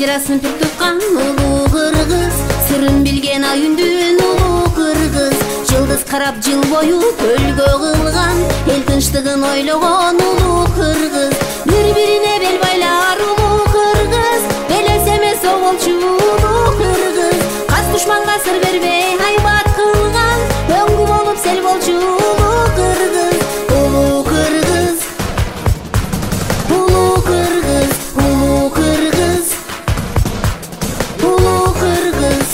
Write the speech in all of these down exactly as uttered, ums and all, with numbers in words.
ажырасын пир туккан улуу кыргыз, сырын билген ай үндүн улуу кыргыз. Жылдыз карап жыл бою көлгө кылган, эл тынчтыгын ойлогон улуу кыргыз. Бири-бирине бел байлар улуу кыргыз, белес эмес оболчу улуу кыргыз. Кас душманга сыр бербей айбат кылган, өңгү болуп сел болчу улуу кыргыз. Улуу кыргыз, улуу кыргыз, улуу кыргыз, улуу кыргыз.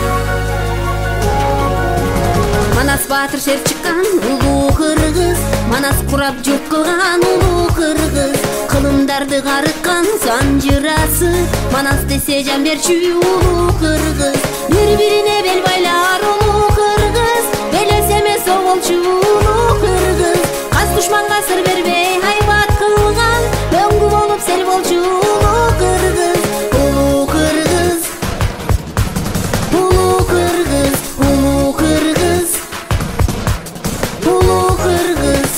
Манас баатыр шер чыккан улуу кыргыз, Манас курап журт кылган улуу кыргыз. Кылымдарды карыткан санжырасы, Манас десе жан берчү улуу кыргыз. Бири-бирине бел байлар улуу кыргыз, белес эмес оболчу улуу кыргыз. Кас душманга сыр бербей айбат кылган, өңгү болуп сел болчу улуу кыргыз. Улуу кыргыз, улуу кыргыз, улуу кыргыз, улуу кыргыз.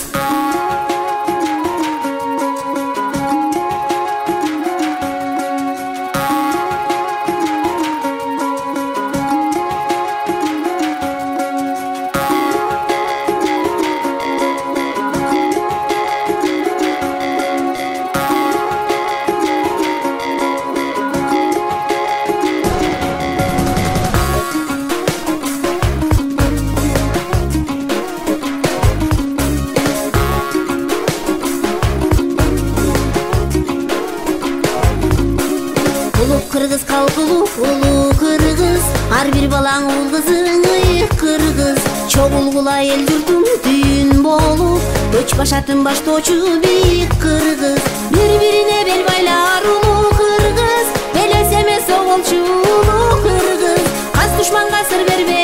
Улуп кыргыз калкулуу улуу кыргыз, ар бир балаң уул кызың ыйык кыргыз. Чогулгула эл журтуң түйүн болуп, көч башатын баштоочу бийик кыргыз. Бири-бирине бел байлар улуу кыргыз, белес эмес оболчу улуу кыргыз. Кас душманга сыр бербей